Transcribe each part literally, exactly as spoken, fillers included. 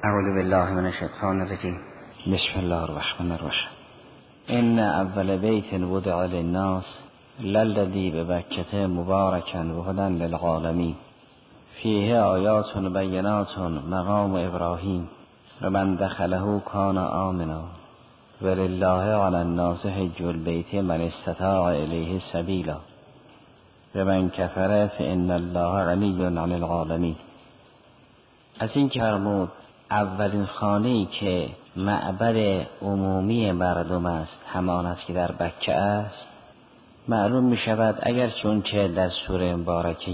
اعوذ بالله من الشیطان الرجیم. بسم الله الرحمن الرحیم. ان اول بیت وضع للناس للذی ببکة مبارکا وهدی للعالمین فیه آیات بینات مقام ابراهیم و من دخله کان آمنا ولله علی الناس حج البیت من استطاع الیه سبیلا و من کفر فان الله غنی عن العالمین. از این که فرمود اولین خانه‌ای که معبد عمومی مردم است همان است که در بکه است، معلوم می شود اگر چون که در سوره مبارکه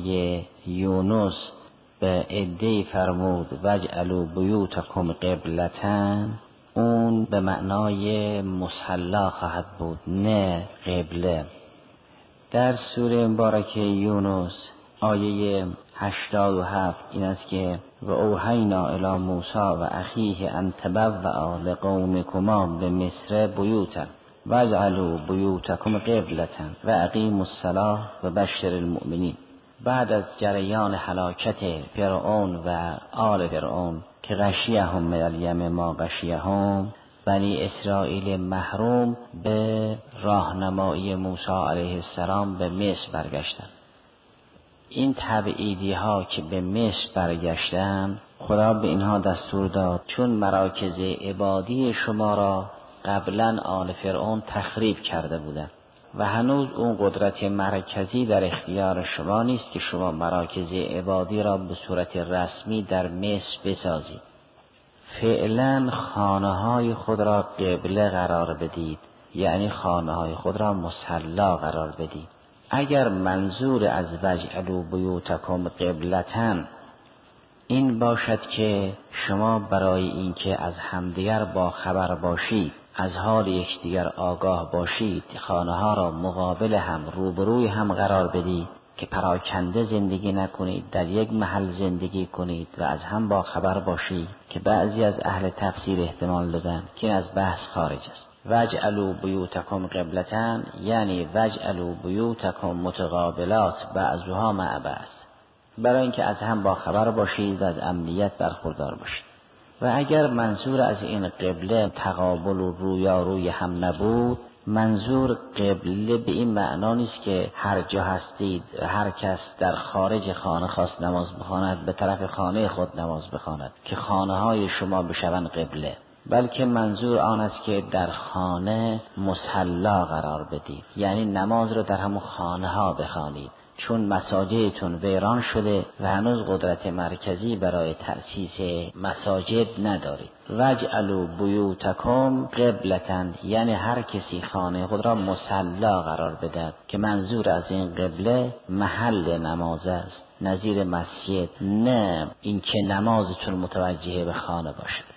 یونس به عده‌ای فرمود وجعلوا بیوتکم قبلة، اون به معنای مصلی خواهد بود نه قبله. در سوره مبارکه یونس آیه هشتاد و هفت این است که و اوحینا الی موسی و اخیه ان تبوأ لقومکما بمصر بیوتا واجعلوا بیوتکم قبلة و اقیموا الصلاة و بشر المؤمنین. بعد از جریان هلاکت فرعون و آل فرعون که غشیهم من الیم ما غشیهم، بنی اسرائیل محروم به راهنمایی موسی علیه السلام به مصر برگشتند. این تبعیدی ها که به مصر برگشتن، خدا به اینها دستور داد چون مراکز عبادی شما را قبلا آل فرعون تخریب کرده بودند و هنوز اون قدرت مرکزی در اختیار شما نیست که شما مراکز عبادی را به صورت رسمی در مصر بسازید. فعلا خانه های خود را قبله قرار بدید، یعنی خانه های خود را مصلی قرار بدید. اگر منظور از وجعلوا بیوتکم قبلة این باشد که شما برای اینکه از همدیگر با خبر باشید، از حال یکدیگر آگاه باشید، خانه ها را مقابل هم روبروی هم قرار بدید که پراکنده زندگی نکنید، در یک محل زندگی کنید و از هم با خبر باشید، که بعضی از اهل تفسیر احتمال دادن که این از بحث خارج است. وجعلوا بیوتکم قبلة یعنی وجعلوا بیوتکم متقابلات بعضها مع بعض، برای اینکه از هم با خبر باشید و از امنیت برخوردار باشید. و اگر منظور از این قبله تقابل و رویاروی هم نبود، منظور قبله به این معنا نیست که هر جا هستید هر کس در خارج خانه خواست نماز بخواند به طرف خانه خود نماز بخواند که خانه های شما بشوند قبله، بلکه منظور آن است که در خانه مصلی قرار بدید، یعنی نماز را در همون خانه ها بخوانید، چون مساجدتون ویران شده و هنوز قدرت مرکزی برای تأسیس مساجد ندارید. وجعلوا بیوتکم قبلة یعنی هر کسی خانه خود را مصلی قرار بدهد که منظور از این قبله محل نماز است، نظیر مسجد، نه اینکه نمازتون متوجه به خانه باشد.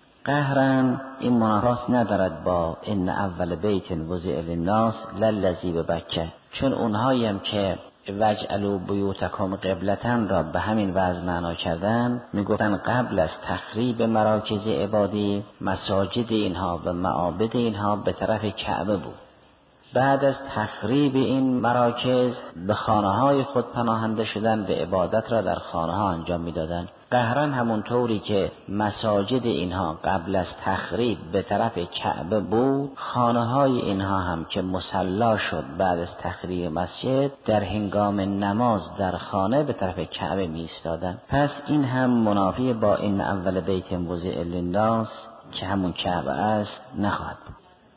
قهرا این منافات ندارد با ان اول بیت وضع للناس للذی ببکه، چون اونهایی هم که وجعلوا بیوتکم قبلة را به همین وضع معنا کردن، میگفتن قبل از تخریب مراکز عبادی مساجد اینها و معابد اینها به طرف کعبه بود. بعد از تخریب این مراکز به خانه های خود پناهنده شدن و عبادت را در خانه ها انجام میدادند. قهرا همون طوری که مساجد اینها قبل از تخریب به طرف کعبه بود، خانه های اینها هم که مصلی شد بعد از تخریب مسجد، در هنگام نماز در خانه به طرف کعبه می ایستادند. پس این هم منافی با این اول بیت وضع للناس که همون کعبه است نخواهد بود.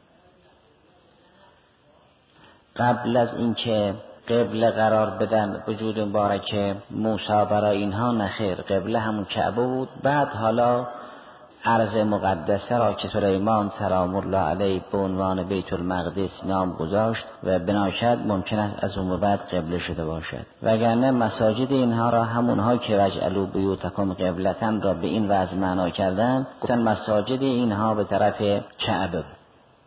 قبل از اینکه قبله قرار بدن وجود مبارک موسی برای اینها نخیر، قبله همون کعبه بود. بعد حالا ارض مقدسه را که سلیمان سلام الله علیه به عنوان بیت المقدس نام گذاشت و بناشد ممکن است از اون بعد قبله شده باشد، وگرنه مساجد اینها را همونها که وجعلوا بیوتکم قبلة را به این وضع معنا کردن، گفتن مساجد اینها به طرف کعبه بود.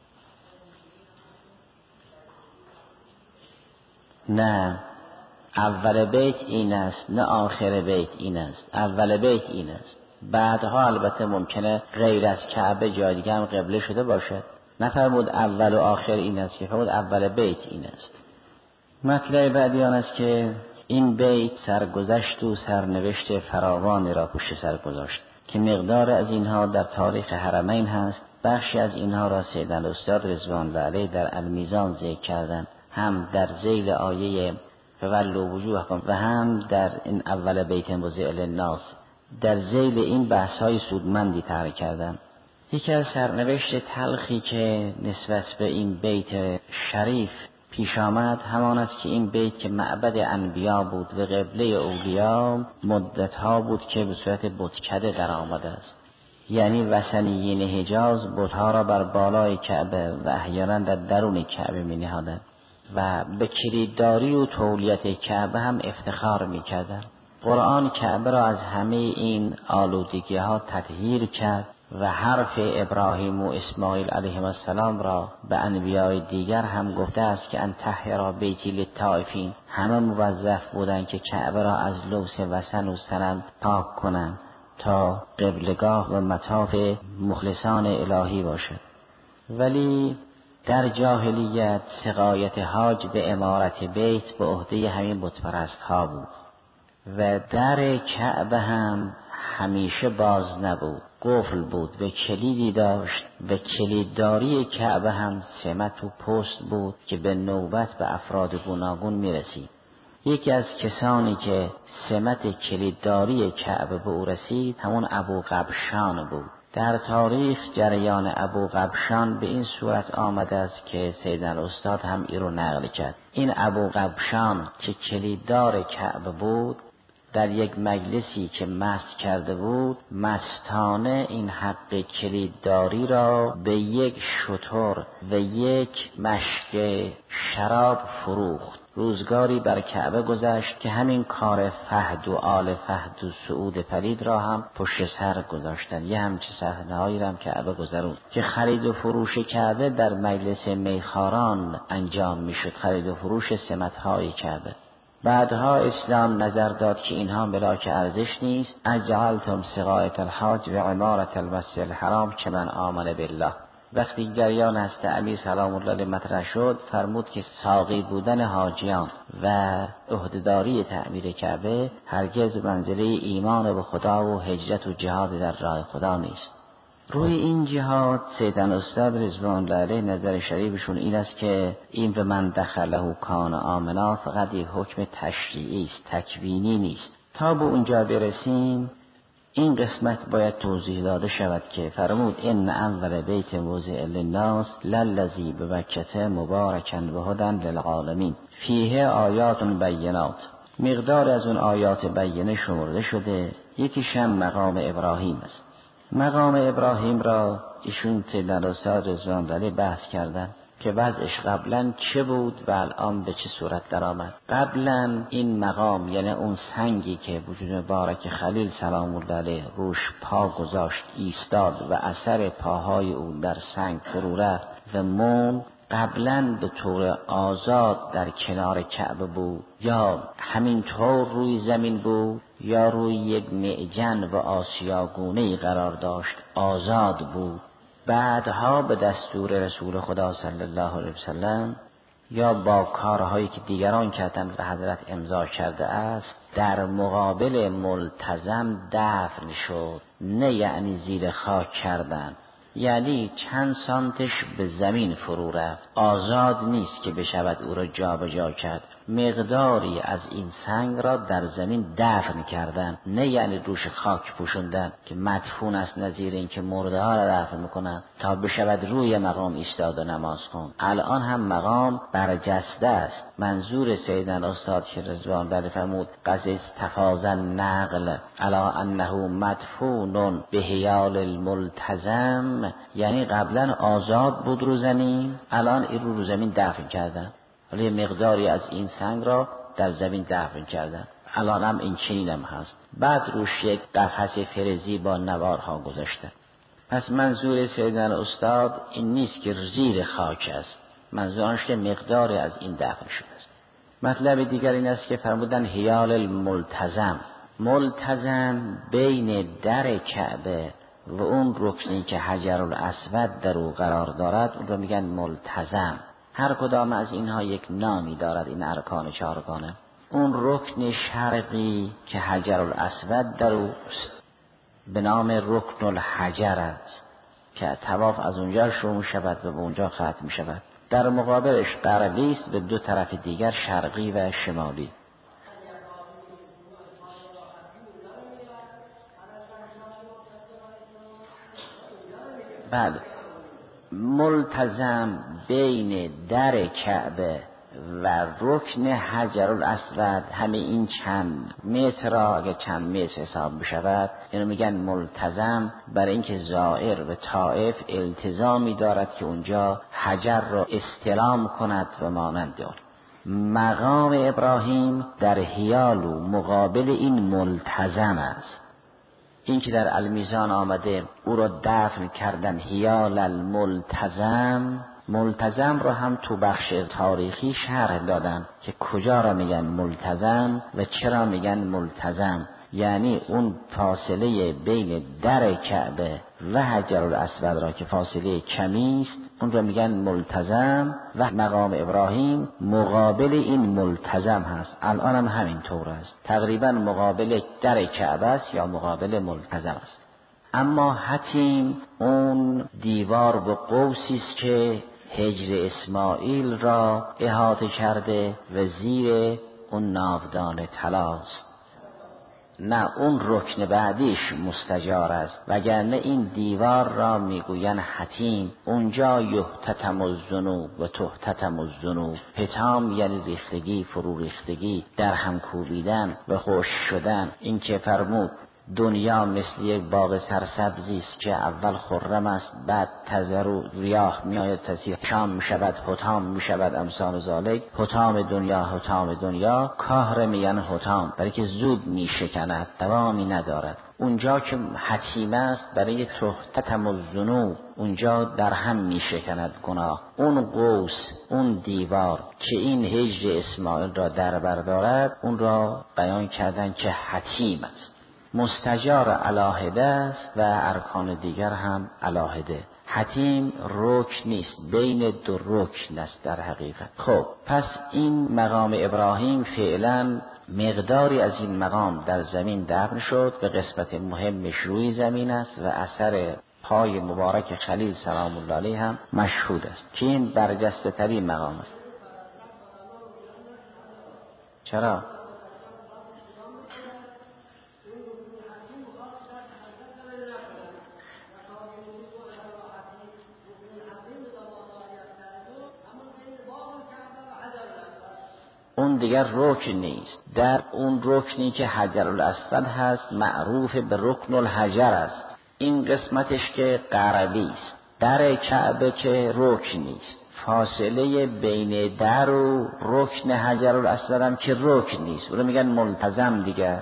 نه، اول بیت این است نه آخر بیت این است. اول بیت این است، بعدها البته ممکنه غیر از کعبه جای دیگه هم قبله شده باشه. نفرمود اول و آخر این است، که فرمود اول بیت این است. مطلب بعدی آن است که این بیت سرگذشت و سرنوشت فراوانی را پشت سر گذاشت. که مقدار از اینها در تاریخ حرمین هست. بخشی از اینها را سید الاستاد رضوان الله علیه در المیزان ذکر کردند، هم در ذیل آیه فولوا وجوهکم و هم در این اول بیت وضع للناس در ذیل این بحث های سودمندی طرح کردند. یکی از سرنوشت تلخی که نسبت به این بیت شریف پیش آمد همان است که این بیت که معبد انبیا بود و قبله اولیا مدتها بود که به صورت بتکده در آمده است. یعنی وثنیین حجاز بتها را بر بالای کعبه و احیانا در درون کعبه می نهادند و به کلیدداری و تولیت کعبه هم افتخار می کردند. قرآن کعبه را از همه این آلودگی ها تطهیر کرد و حرف ابراهیم و اسماعیل علیهم السلام را به انبیای دیگر هم گفته است که ان طهر بیتی للطائفین. همه موظف بودند که کعبه را از لوث وثن و صنم پاک کنند تا قبلگاه و مطاف مخلصان الهی باشد. ولی در جاهلیت سقایت حاج به عمارت بیت به عهده همین بتپرست ها بود و در کعبه هم همیشه باز نبود، قفل بود و کلیدی داشت و کلیدداری کعبه هم سمت و پست بود که به نوبت به افراد گوناگون میرسید. یکی از کسانی که سمت کلیدداری کعبه به او رسید همون ابو قبشان بود. در تاریخ جریان ابو قبشان به این صورت آمده است که سید الاستاد هم این رو نقل کرد. این ابو قبشان که کلیددار کعبه بود در یک مجلسی که مست کرده بود مستانه این حق کلیدداری را به یک شتر و یک مشک شراب فروخت. روزگاری بر کعبه گذشت که همین کار فهد و آل فهد و سعود پلید را هم پشت سر گذاشتن. یه همچه صحنه‌هایی را هم کعبه گذرون که خرید و فروش کعبه در مجلس میخواران انجام میشد، خرید و فروش سمت‌های کعبه. بعدها اسلام نظر داد که اینها ملاک ارزش نیست. اجعلتم سقایت الحاج و عمارت المسجد الحرام کمن آمن بالله. وقتی جریان هست امیر سلام الله علیه مطرح شد فرمود که ساقی بودن حاجیان و عهدهداری تعمیر کعبه هرگز منزله ایمان به خدا و هجرت و جهاد در راه خدا نیست. روی این جهاد سید الاستاد رضوان الله علیه نظر شریفشون این است که این به من دخله کان آمنا فقط یک حکم تشریعی است، تکوینی نیست. تا به اونجا برسیم این قسمت باید توضیح داده شود که فرمود ان اول بیت وضع للناس للذی ببکة مبارکا و هدی للعالمین فیه آیات بینات. مقدار از اون آیات بینه شمرده شده. یکیش هم مقام ابراهیم است. مقام ابراهیم را ایشون سید الاستاد رضوان الله علیه بحث کردن که وضعش قبلا چه بود و الان به چه صورت در آمد. قبلا این مقام یعنی اون سنگی که وجود مبارک خلیل سلام الله علیه روش پا گذاشت ایستاد و اثر پاهای او در سنگ فرو رفت و مون، قبلا به طور آزاد در کنار کعبه بود یا همینطور روی زمین بود یا روی یک معجن و آسیاگونه‌ای قرار داشت، آزاد بود. بعدها به دستور رسول خدا صلی الله علیه وسلم یا با کارهایی که دیگران کردند و حضرت امضا کرده است در مقابل ملتزم دفن شد. نه یعنی زیر خاک کردن، یعنی چند سانتش به زمین فرو رفت، آزاد نیست که بشود او را جا به جا کرد. مقداری از این سنگ را در زمین دفن کردن، نه یعنی روش خاک پوشوندن که مدفون است، نظیر این که مرده ها را دفن میکنن تا بشود روی مقام ایستاد و نماز خون. الان هم مقام برجسته است. منظور سید الاستاد که رضوان الله فرمود قد استفاض النقل علی انه مدفون به حیال الملتزم، یعنی قبلا آزاد بود رو زمین، الان این رو رو زمین دفن کردن، ولی مقداری از این سنگ را در زمین دفن کردن. الان هم این چنین هم هست. بعد روش یک قفس فلزی با نوارها گذاشتن. پس منظور سید الاستاد این نیست که زیر خاک است، منظورش که مقداری از این دفن شده است. مطلب دیگر این است که فرمودن حیال الملتزم. ملتزم بین در کعبه و اون رکنی که حجر الاسود در او قرار دارد اون رو میگن ملتزم. هر کدام از اینها یک نامی دارد. این ارکان چهارگانه. اون رکن شرقی که حجر الاسود در اوست به نام رکن الحجر است که طواف از اونجا شروع شود و به اونجا ختم می شود. در مقابلش غربی است، به دو طرف دیگر شرقی و شمالی. بعد ملتزم بین در کعبه و رکن حجر الاسود، همه این چند متر را اگه چند متر حساب بشود اینو میگن ملتزم، برای اینکه زائر و طائف التزامی دارد که اونجا حجر را استلام کند و مانند آن. مقام ابراهیم در حیال و مقابل این ملتزم است. این که در المیزان آمده او را دفن کردن حیال الملتزم، ملتزم را هم تو بخش تاریخی شرح دادن که کجا را میگن ملتزم و چرا میگن ملتزم. یعنی اون فاصله بین در کعبه و حجر الاسود را که فاصله کمی است اون را میگن ملتزم و مقام ابراهیم مقابل این ملتزم هست. الان هم همین طور است، تقریبا مقابل در کعبه است یا مقابل ملتزم است. اما حتیم اون دیوار و قوسی است که حجر اسماعیل را احاطه کرده و زیر اون ناودان طلاست. نه، اون رکن بعدیش مستجار است، وگرنه این دیوار را میگوین حتیم. اونجا یحتتم الذنوب و تحتتم الذنوب. حتام یعنی ریختگی، فرو ریختگی، در هم کوبیدن و خوش شدن. این که فرمود دنیا مثل یک باغ سرسبزی است که اول خرم است، بعد تزرو ریاح میآید تسیر، شام میشود، حطام میشود، امثال ذالک. حطام دنیا، حطام دنیا، کاهر میگن حطام، برای که زود میشکند، دوامی ندارد. اونجا که حتیم است برای تحتتم الذنوب، اونجا در هم میشکند گناه. اون قوس، اون دیوار که این حجر اسماعیل را در بر دارد، اون را بیان کردن که حتیم است. مستجار علاهده است و ارکان دیگر هم علاهده. حتیم رکن نیست، بین دو رکن است در حقیقت. خب پس این مقام ابراهیم فعلا مقداری از این مقام در زمین دفن شد و قسمت مهمش روی زمین است و اثر پای مبارک خلیل سلام الله علیه هم مشهود است که این برجسته ترین مقام است. چرا؟ اون دیگر رکن نیست. در اون رکنی که حجر الاسود هست معروف به رکن الحجر است. این قسمتش که غربی است. در کعبه که رکن نیست. فاصله بین در و رکن حجر الاسود هم که رکن نیست، اون رو میگن ملتزم دیگر.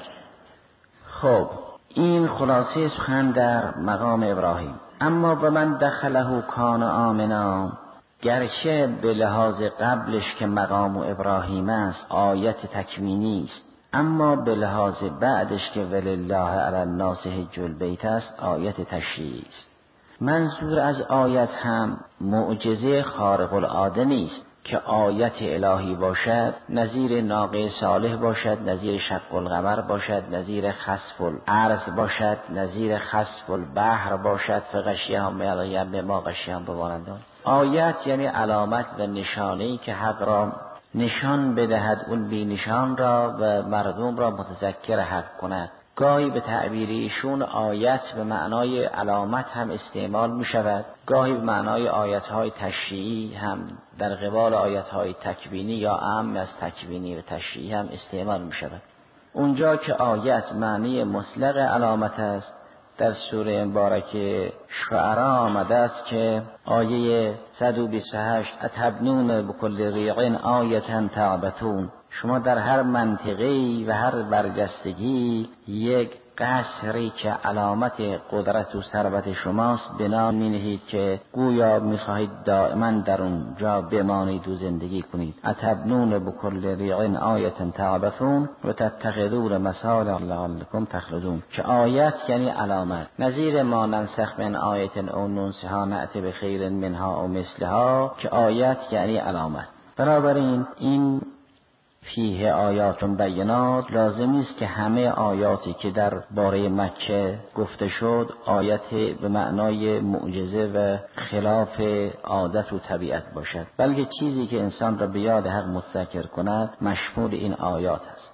خب این خلاصه سخن در مقام ابراهیم. اما و من دخله کان آمنا، گرچه به لحاظ قبلش که مقام ابراهیم است آیت تکوینی است، اما به لحاظ بعدش که ولله علی الناس حج البیت است آیت تشریعی است. منظور از آیت هم معجزه خارق العاده نیست که آیت الهی باشد، نظیر ناقه صالح باشد، نظیر شق القمر باشد، نظیر خسف الارض باشد، نظیر خسف البحر باشد، فغشیهم به ما غشیهم بمانندان. آیت یعنی علامت و نشانه‌ای که حق را نشان بدهد، اون بی نشان را و مردم را متذکر حق کند. گاهی به تعبیر ایشون آیت به معنای علامت هم استعمال می شود، گاهی به معنای آیت‌های تشریعی هم در قبال آیت‌های تکوینی یا عام از تکوینی و تشریعی هم استعمال می شود. اونجا که آیت معنی مطلق علامت است، در سوره مبارکه شعراء آمده است که آیه صد و بیست و هشت اتبنون بكل ریع آیة تعبثون، شما در هر منطقه‌ای و هر برجستگی یک قصری که علامت قدرت و ثروت شماست بنا می‌نهید که گویا می‌خواهید دائما در اونجا بمانید و زندگی کنید. اتبنون بكل ریع آیة تعبثون و تتخذون مصالح لعلکم تخلدون، که آیت یعنی علامت. نظیر ما ننسخ من آیة او ننسها نأتی بخیر منها او مثلها، که آیت یعنی علامت. بنابراین این فیه آیات بینات لازم است که همه آیاتی که در باره مکه گفته شد آیت به معنای معجزه و خلاف عادت و طبیعت باشد، بلکه چیزی که انسان را به یاد حق متذکر کند مشمول این آیات است.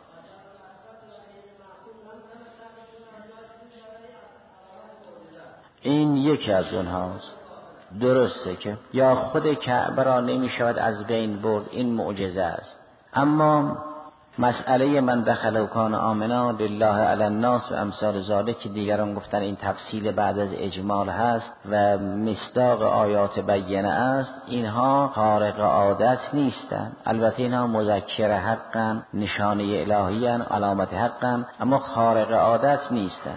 این یکی از اونهاست. درسته که یا خود کعبه را نمی شود از بین برد، این معجزه است، اما مسئله من دخل و کان آمنا لله علی الناس و امثال ذالک که دیگران گفتن این تفصیل بعد از اجمال هست و مصداق آیات بینه است، اینها خارق عادت نیستند. البته اینها مذکر حقا، نشانه الهی ان، علامت حقا، اما خارق عادت نیستند.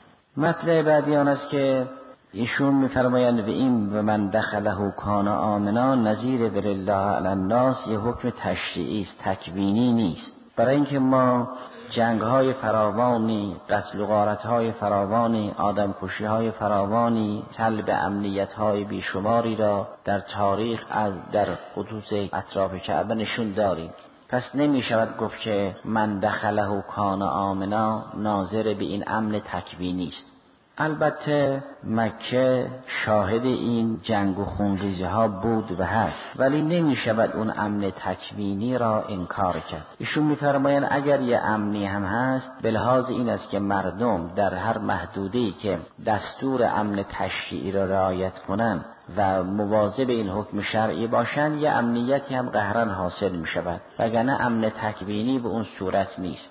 مطلب بعدی آن است که ایشون می‌فرمایند و این و من دخله کان آمنا نظیر ولله علی الناس یه حکم تشریعی است، تکوینی نیست. برای اینکه ما جنگ‌های فراوانی، قتل و غارت‌های فراوانی، آدمکشی‌های فراوانی، سلب امنیت‌های بیشماری را در تاریخ از در خطوط اطراف کعبه نشون داریم. پس نمی شود گفت که من دخله کان آمنا ناظر به این امن تکوینی است. البته مکه شاهد این جنگ و خونریزی ها بود و هست، ولی نمی شود اون امن تکوینی را انکار کرد. ایشون می فرمایند اگر یه امنی هم هست به لحاظ این است که مردم در هر محدوده‌ای که دستور امن تشریعی را رعایت کنند و مواظب این حکم شرعی باشند یه امنیتی هم قهرن حاصل می شود، وگرنه امن تکوینی به اون صورت نیست.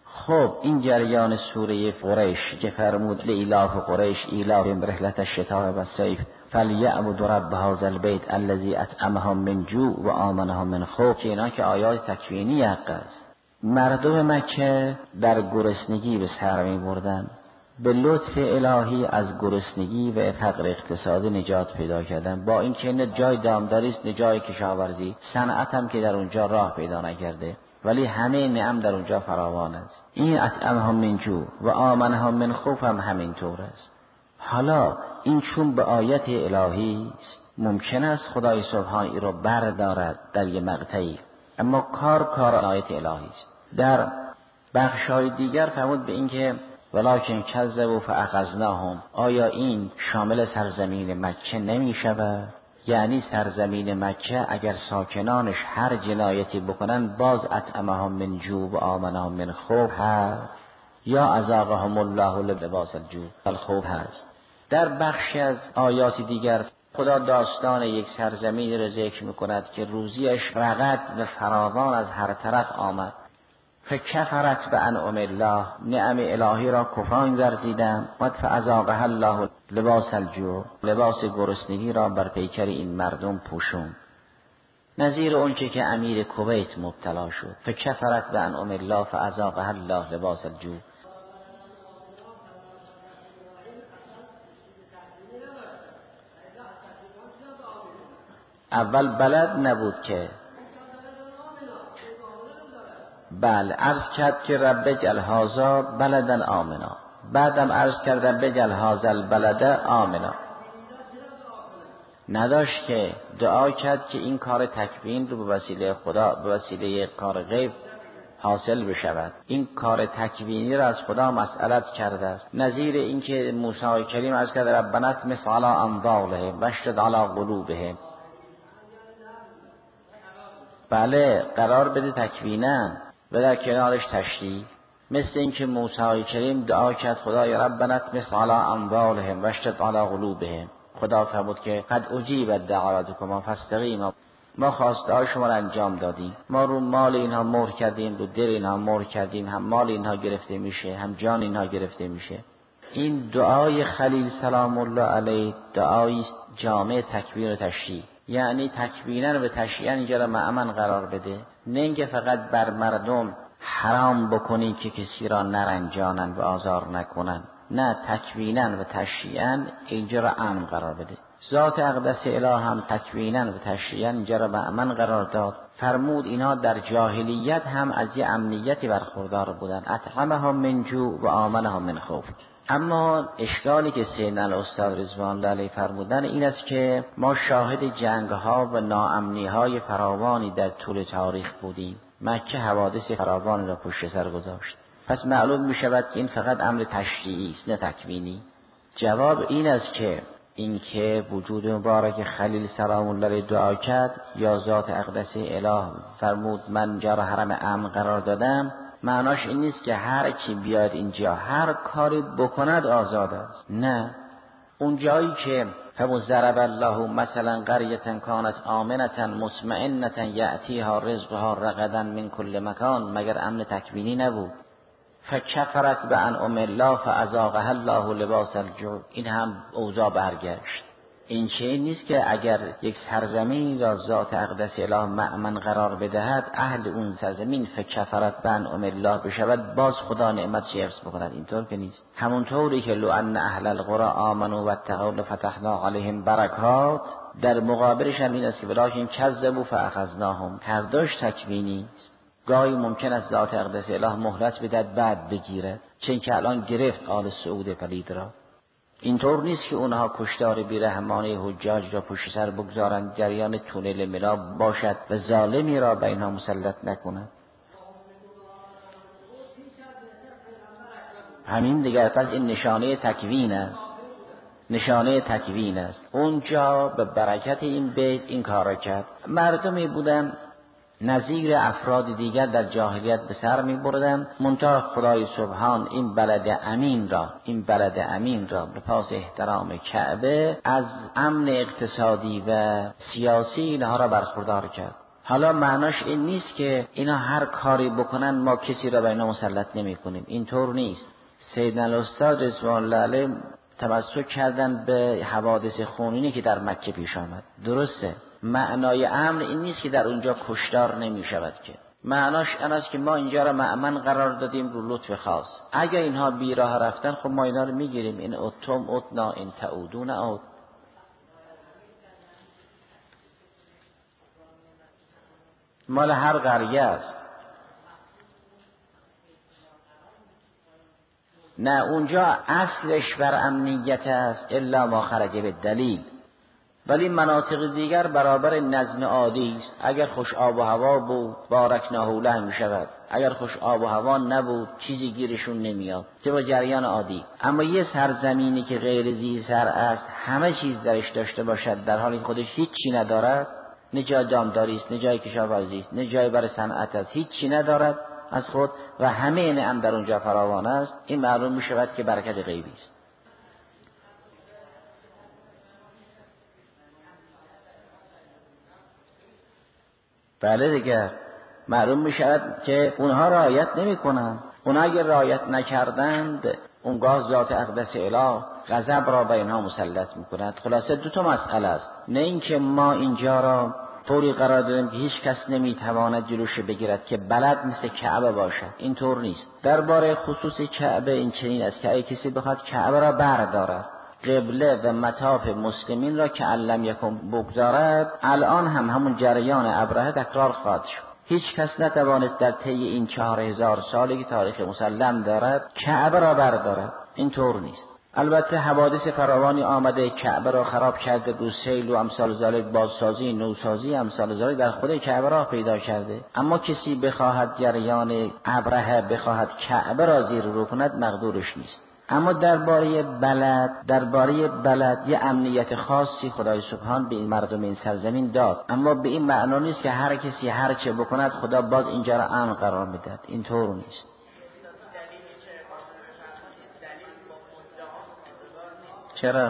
خب این جریان سوره قریش که فرمود لإلاف قریش ایلافهم رحلة الشتاء والصیف فلیعبدوا رب هذا البیت الذی اطعمهم من جوع و آمنهم من خوف، که اینا که آیات تکوینی حق است. مردم مکه در گرسنگی به سر می بردن، به لطف الهی از گرسنگی و فقر اقتصادی نجات پیدا کردن، با اینکه نه جای دامداری است نه جای کشاورزی، صنعت هم که در اونجا راه پیدا نکرده، ولی همه نعم در اونجا فراوان است. این اطعمهم من جوع و آمنهم من خوف هم همین طور است. حالا این چون به آیت الهی است ممکن است خدای سبحانی رو بردارد در یه مقطعی، اما کار کار آیت الهی است. در بخشای دیگر فرمود به این که ولکن کذبوا فاخذناهم، آیا این شامل سرزمین مکه نمی شود؟ یعنی سرزمین مکه اگر ساکنانش هر جنایتی بکنن باز اطعمهم من جوع و آمنهم من خوف هست، یا اذاقهم الله لباس الجوع والخوف هست. در بخشی از آیات دیگر خدا داستان یک سرزمین را ذکر میکند که روزیش رغد و فراوان از هر طرف آمد. فکفرت بانعم الله، نعم الهی را کفران ورزیدند. و فاذاقها الله لباس الجوع، لباس گرسنگی را بر پیکر این مردم پوشوند. نظیر اونچه که امیر کویت مبتلا شد، فکفرت بانعم الله فاذاقها الله لباس الجوع. اول بلد نبود که بله عرض کرد که رب اجعل هذا بلدا آمنا، بعدم عرض کرد رب اجعل هذا البلد آمنا. نداشت که دعا کرد که این کار تکوین رو به وسیله خدا، به وسیله کار غیب حاصل بشود. این کار تکوینی را از خدا مسئلت کرده است. نظیر این که موسی کریم عرض کرد ربنا اطمس علی اموالهم واشدد علی قلوبهم، بله قرار بده تکوینا و در کنارش تشریع. مثل اینکه موسی کریم دعا کرد خدای ربنا اطمس علی اموالهم واشدد علی قلوبهم، خدا فرمود که قد اجیبت دعوتکما فاستقیما، ما خواستهای شما را انجام دادیم، ما رو مال اینها مهر کردیم، رو دل اینها مهر کردیم، هم مال اینها گرفته میشه هم جان اینها گرفته میشه. این دعای خلیل سلام الله علیه دعایی است جامع تکوین و تشریع، یعنی تکوینن و تشریعن اینجا را معمن قرار بده، نه اینکه فقط بر مردم حرام بکنی که کسی را نرنجانن و آزار نکنن، نه تکوینن و تشریعن اینجا را امن قرار بده. ذات اقدس اله هم تکوینن و تشریعن اینجا را معمن قرار داد. فرمود اینا در جاهلیت هم از یه امنیتی برخوردار بودن، اطعمهم من جوع و آمنهم من خوف. اما اشکالی که سیدنا الاستاد رضوان الله علیه فرمودن این است که ما شاهد جنگ ها و ناامنی های فراوانی در طول تاریخ بودیم. مکه حوادث فراوان را پشت سر گذاشت. پس معلوم می شود که این فقط امر تشریعی است نه تکوینی. جواب این است که این که وجود مبارک خلیل سلام الله علیه دعا کرد یا ذات اقدس اله فرمود من جا را حرم امن قرار دادم، معناش این نیست که هر کی بیاد اینجا هر کاری بکند آزاد است. نه، اون جایی که فمضرب الله مثلا قریة کانت آمنة مطمئنة یأتیها رزقها رغدا من کل مکان، مگر امن تکوینی نبود؟ فکفرت بانعم الله فاذاقها الله لباس الجوع، این هم اوضاع برگشت. این چیزی نیست که اگر یک سرزمین را ذات اقدس اله مأمن قرار بدهد اهل اون سرزمین فکفرت بانعم الله بشود باز خدا نعمتش حفظ بکند، اینطور که نیست. همونطوری که لو ان اهل القرى آمنوا واتقوا لفتحنا علیهم برکات، در مقابلش هم این است که ولکن کذبوا فاخذناهم، هر دوش تکوینی است. گاهی ممکن است ذات اقدس اله مهلت بدهد بعد بگیرد، چون که الان گرفت آل سعود پلید را. اینطور نیست که اونها کشتار بیرحمانه حجاج را پشت سر بگذارند، جریان تونل منا باشد و ظالمی را به اینها مسلط نکند. همین دیگر پس این نشانه تکوین است، نشانه تکوین است. اونجا به برکت این بیت این کار کرد. مردمی بودن نظیر افراد دیگر در جاهلیت به سر می بردن، منتها خدای سبحان این بلد امین را این بلد امین را به پاس احترام کعبه از امن اقتصادی و سیاسی اینها را برخوردار کرد. حالا معناش این نیست که اینا هر کاری بکنن ما کسی را به اینا مسلط نمی کنیم، اینطور نیست. سیدنا الاستاد رضوان الله علیه تمسک کردن به حوادث خونینی که در مکه پیش آمد. درسته، معنای امن این نیست که در اونجا کشتار نمی شود، که معناش این است که ما اینجا را مأمن قرار دادیم رو لطف خاص. اگر اینها بی راه رفتن خب ما اینا رو میگیریم، این اتم اتنا این تعودون عود. مال هر قریه است. نه، اونجا اصلش بر امنیت است الا ما خرج به دلیل، ولی مناطق دیگر برابر نظم عادی است. اگر خوش آب و هوا بود بارکناه له می شود، اگر خوش آب و هوا نبود چیزی گیرشون نمیاد، طبق جریان عادی. اما یه سرزمینی که غیر زی سر است همه چیز درش داشته باشد در حالی که خودش هیچی ندارد، نه جای دامداری است، نه جای کشاورزی است، نه جای برای صنعت است، هیچی ندارد از خود و همه نعم در اونجا فراوان است، این معلوم می شود که برکت غیبی است. بله دیگر معلوم می شود که اونها رعایت نمی کنند. اونها اگر رعایت نکردند اونگاه ذات اقدس اله غضب را به اینها مسلط می کند. خلاصه دو تا مسئله است، نه اینکه ما اینجا را طوری قرار دادیم که هیچ کس نمی تواند جلوش بگیرد که بلد مثل کعبه باشد، این طور نیست. درباره خصوص کعبه این چنین است که اگه کسی بخواد کعبه را بردارد، قبله و مطاف مسلمین را که علم یکم بگذارد، الان هم همون جریان ابرهه تکرار خواهد شد. هیچ کس نتوانست در طی این چهار هزار سالی که تاریخ مسلم دارد کعبه را بردارد، این طور نیست. البته حوادث فراوانی آمده کعبه را خراب کرده، رو سیل و امثال ذالک، بازسازی نوسازی امثال ذالک در خود کعبه را پیدا کرده. اما کسی بخواهد جریان ابرهه بخواهد کعبه را زیر رو کند مقدورش نیست. اما درباره بلد درباره بلد یه امنیت خاصی خدای سبحان به این مردم این سرزمین داد، اما به این معنا نیست که هر کسی هر چه بکند خدا باز اینجا را امن قرار میدهد، این طور نیست. چرا؟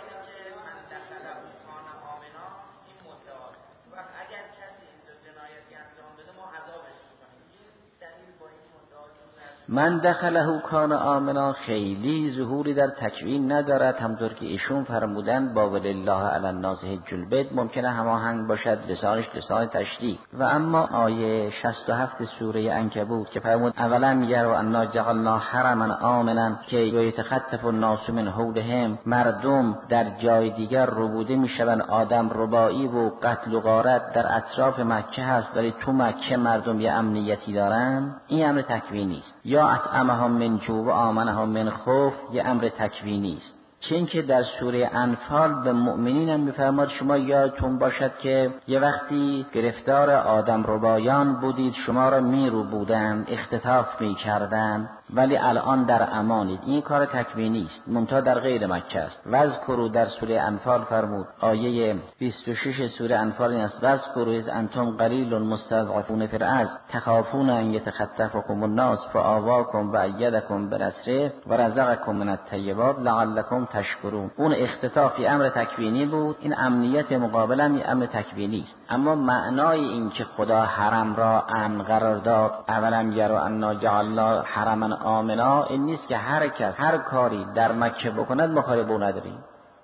من دخله کان آمنا خیلی ظهوری در تکوین ندارد، همطور که ایشون فرمودن با ولله علی الناس حج البیت ممکنه هماهنگ باشد، لسانش لسان تشریع. و اما آیه شصت و هفت سوره عنکبوت که فرمود اولم یروا انا جعلنا حرما آمنا که یتخطف الناس من حولهم، مردم در جای دیگر ربوده میشوند، آدم ربایی و قتل و غارت در اطراف مکه هست ولی تو مکه مردم یه امنیتی دارن، این امر تکوینی است. یا اطعمهم من جوع و آمنهم من خوف، یه امر تکوینی است. چه اینکه در سوره انفال به مؤمنین هم می‌فرماد شما یادتون باشد که یه وقتی گرفتار آدم ربایان بودید، شما را میرو بودن، اختطاف می‌کردن، ولی الان در امانید. این کار تکوینی است، منتها در غیر مکه است. وذکروا در سوره انفال فرمود، آیه بیست و شش سوره انفال این است: وذکروا اذ انتم قلیل مستضعفون فی الارض تخافون ان یتخطفکم الناس فآواکم و ایدکم بنصره و رزقکم من الطیبات لعلکم تشکرون. اون اختطافی امر تکوینی بود، این امنیت مقابل هم امر تکوینی است. اما معنای این که خدا حرم را امن قرار داد، اولم یروا انا جعلنا حرما آمنا، این نیست که هر کس هر کاری در مکه بکند ما کاری به اون نداریم.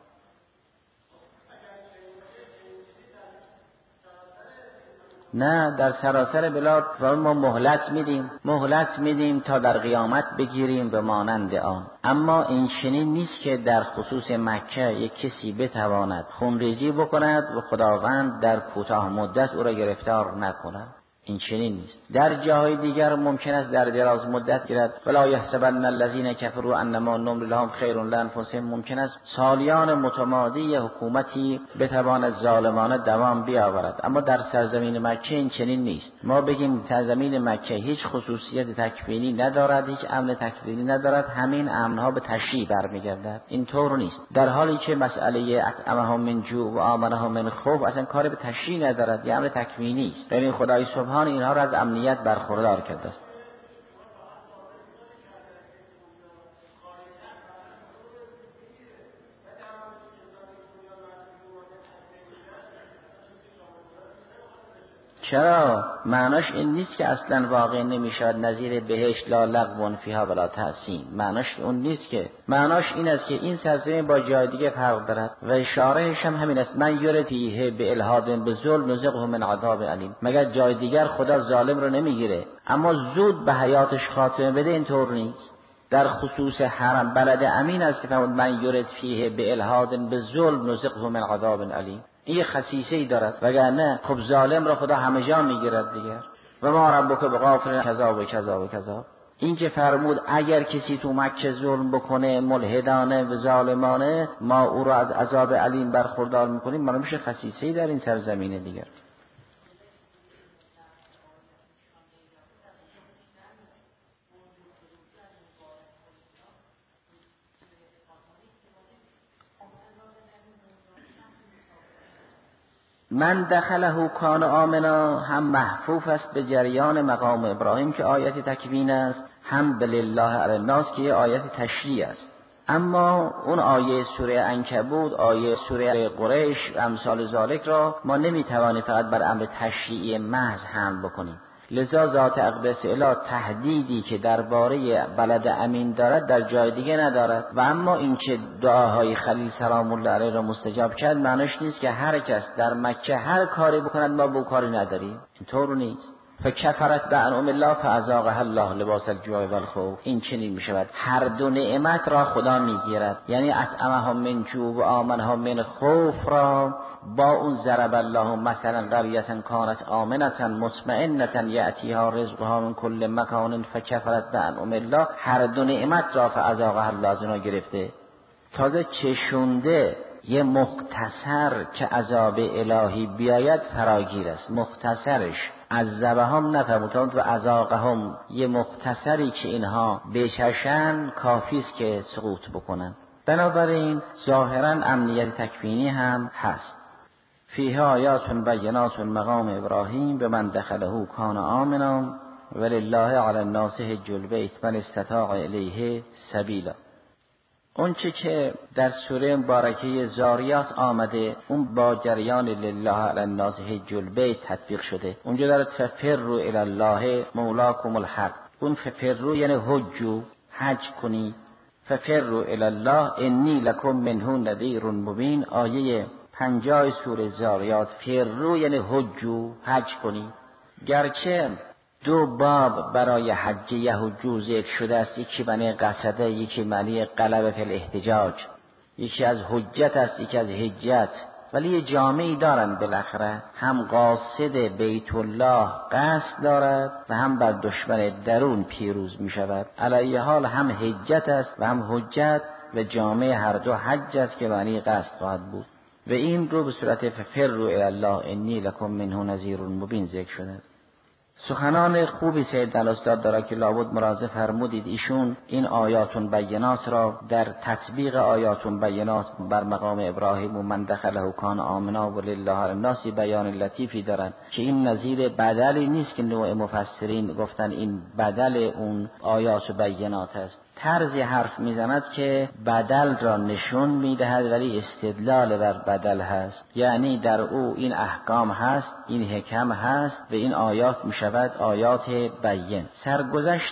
نه، در سراسر بلاد ما مهلت میدیم مهلت میدیم تا در قیامت بگیریم به مانند آن. اما این چنین نیست که در خصوص مکه یک کسی بتواند خونریزی بکند و خداوند در کوتاه مدت او را گرفتار نکند. این چنین نیست. در جاهای دیگر ممکن است در دراز مدت گیرد. ولا یحسبن الذین کفروا انما نملی لهم خیر لانفسهم. ممکن است سالیان متمادی حکومتی بتواند ظالمانه دوام بیاورد، اما در سرزمین مکه این چنین نیست. ما بگیم سرزمین مکه هیچ خصوصیت تکوینی ندارد، هیچ امن تکوینی ندارد، همین امنها به تشریع برمیگردد. این طور نیست. در حالی که مسئله اطعمهم من جوع و آمنهم من خوف اصلا کاری به تشریع ندارد، یه امر تکوینی است. ببین خدای سبحان اینها را از امنیت برخوردار کرده است. چرا؟ معناش این نیست که اصلا واقع نمیشود نظیر بهشت لا لغو فیها ولا تحسین. معناش اون نیست که. معناش این است که این سرزمین با جای دیگه فرق دارد و اشارهش هم همین است: من یرتیه به الهاد به ظلم نزقه من عذاب علیم. مگر جای دیگر خدا ظالم رو نمیگیره اما زود به حیاتش خاتمه بده؟ اینطور نیست. در خصوص حرم بلد امین است که فرمود من یرد فیه به الهاد به ظلم نزقه من عذاب علیم. این خصیصه ای دارد، وگرنه خب ظالم را خدا همه جا میگیرد دیگر. و ما ربک بغافل کذا و کذا و کذا. این که فرمود اگر کسی تو مکه ظلم بکنه ملحدانه و ظالمانه ما او را از عذاب علیم برخوردار میکنیم، ما میشه خصیصه ای در این سرزمین دیگر. من دخله کان آمنا هم محفوف است به جریان مقام ابراهیم که آیت تکوین است، هم بلله علی الناس که یه آیت تشریع است. اما اون آیه سوره عنکبوت، آیه سوره قریش، امثال ذالک را ما نمیتوانیم فقط بر امر تشریعی محض حمل بکنیم. لذا ذات اقدس اله تهدیدی که درباره بلد امین دارد در جای دیگه ندارد. و اما این که دعاهای خلیل سلام الله علیه را مستجاب کرد معنیش نیست که هر کس در مکه هر کاری بکند ما به کاری نداریم. اینطور نیست. فکفرت بانعم الله فاذاقها الله لباس الجوع والخوف. این چنین می شود هر دو نعمت را خدا میگیرد، یعنی اطعمهم من جوع و آمنهم من خوف را با اون ضرب الله مثلا قریة کانت آمنة مطمئنة یأتیها رزقها من کل مکان فکفرت بانعم الله. هر دو نعمت را فاذاقها الله از اونها گرفته. تازه چشونده یه مختصر که عذاب الهی بیاید فراگیر است. مختصرش عذبهم نفهموند و عذاقهم یه مختصری که اینها بچشن کافی است که سقوط بکنن. بنابراین ظاهرا امنیت تکوینی هم هست. فیها آیات بینات مقام ابراهیم به من دخله کان آمنا ولله علی الناس حج البیت من استطاع الیه سبیلا. اون چه که در سوره مبارکه زاریات آمده اون با جریان لله علی الناس حج البیت تطبیق شده. اونجا داره ففروا الی الله مولاکم الحق. اون ففروا یعنی حجو، حج کنی. ففروا الی الله انی لکم منه نذیر مبین. آیه پنجاه سوره زاریات. فروا یعنی حجو، حج کنی. گرچه دو باب برای حج یحجو ذکر شده است، یکی معنی قصده، یکی معنی غلبه فی الاحتجاج، یکی از حجت است، یکی از حجت، ولی یه جامعی دارن بالاخره، هم قاصد بیت الله قصد دارد و هم بر دشمن درون پیروز می شود. علی حال هم حجت است و هم حجت و جامعه هر دو حج است که معنی قصد خواهد بود و این رو به صورت ففروا الی الله انی لکم منه نذیر مبین ذکر شده. سخنان خوبی سید الاستاد داره که لابد مراجعه فرمودید. ایشون این آیاتون بینات را در تطبیق آیاتون بینات بر مقام ابراهیم و من دخله کان آمنا و لله الناس بیان لطیفی دارن که این نظیر بدلی نیست که نوع مفسرین گفتن این بدل اون آیات و بینات است. طرزی حرف میزند که بدل را نشون میدهد ولی استدلال بر بدل هست، یعنی در او این احکام هست، این حکم هست و این آیات میشود آیات بین. سرگذشت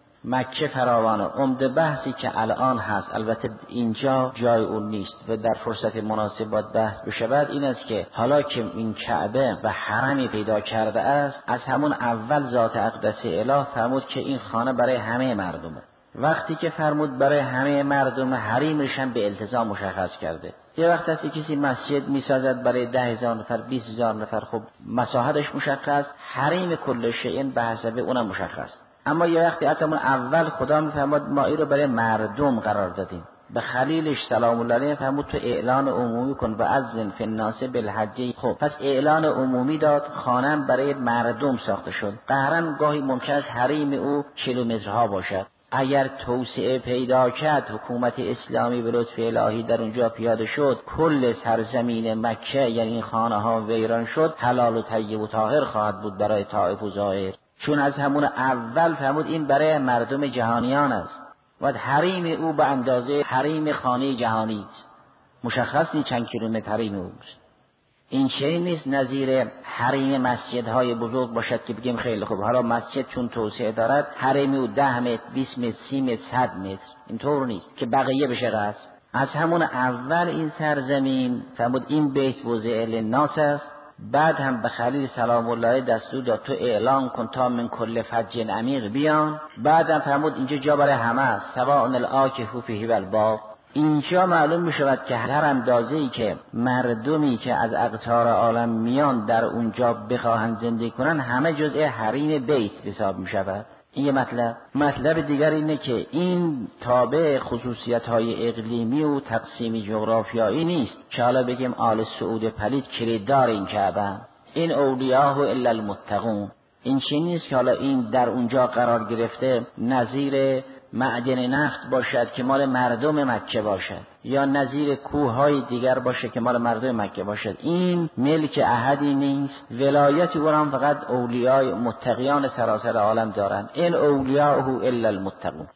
مکه فراوانه. عمده بحثی که الان هست، البته اینجا جای اون نیست و در فرصت مناسب باید بحث بشود، این است که حالا که این کعبه و حرمی پیدا کرده است، از همون اول ذات اقدس اله فرمود که این خانه برای همه مردمه. وقتی که فرمود برای همه مردم، حریمش هم به التزام مشخص کرده. یه وقت هستی کسی مسجد میسازد برای ده هزار نفر، بیست هزار نفر، خب مساحتش مشخص، حریم کل شیء به حسب اونم مشخص. اما یه وقتی از همون اول خدا میفرماد ما این رو برای مردم قرار دادیم. به خلیلش سلام الله علیه فرمود تو اعلان عمومی کن و اذن فی الناس بالحج. خب پس اعلان عمومی داد، خانه برای مردم ساخته شد. قهرن گاهی ممکن است حریم او کیلومترها باشد. اگر توسعه پیدا کرد، حکومت اسلامی به لطف الهی در اونجا پیاده شد، کل سرزمین مکه یعنی این خانه ها ویران شد، حلال و طیب و طاهر خواهد بود برای طائف و زائر. چون از همون اول فرمود این برای مردم جهانیان است و حریم او به اندازه حریم خانه جهانی است. مشخص نیست چند کیلومتر حریم او است. این چیزی نیست نظیر حریم مسجدهای بزرگ باشد که بگیم خیلی خوب حالا مسجد چون توسعه دارد حریم او ده متر، بیست متر، سی متر، صد متر، اینطور نیست که بقیه بشه قصد. از همون اول این سرزمین فرمود این بیت وضع للناس است. بعد هم به خلیل سلام الله دستور داد تو اعلان کن تا من کل فج عمیق بیان. بعد هم فرمود اینجا جا برای همه است، سواء العاکف فیه والباد. اینجا معلوم می شود که هر اندازه‌ای که مردمی که از اقطار عالم میان در اونجا بخواهند زندگی کنن، همه جزء حریم بیت حساب می شود. این یه مطلب. مطلب دیگر اینه که این تابع خصوصیت‌های اقلیمی و تقسیمی جغرافیایی نیست که حالا بگیم آل سعود پلید کلیددار این کعبه، این اولیاء الا المتقون. این چی نیست که حالا این در اونجا قرار گرفته نظیر معدن نفت باشد که مال مردم مکه باشد یا نظیر کوههای دیگر باشه که مال مردم مکه باشد. این ملک احدی نیست. ولایت او هم فقط اولیای متقیان سراسر عالم دارند. این اولیاءه الا المتقون.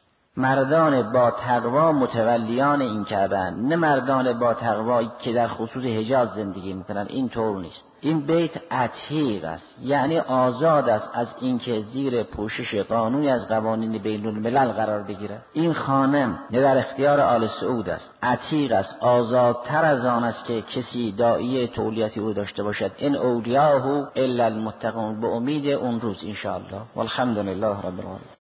مردان با تقوا متولیان این کعبه، نه مردان با تقوا که در خصوص حجاز زندگی میکنن. این طور نیست. این بیت عتیق است، یعنی آزاد است از اینکه زیر پوشش قانونی از قوانین بین الملل قرار بگیرد. این خانه نه در اختیار آل سعود است، عتیق است، آزادتر از آن است که کسی داعیه تولیتی او داشته باشد. این اولیاءه الا المتقون. به امید اون روز ان شاء الله. والحمد لله رب العالمین.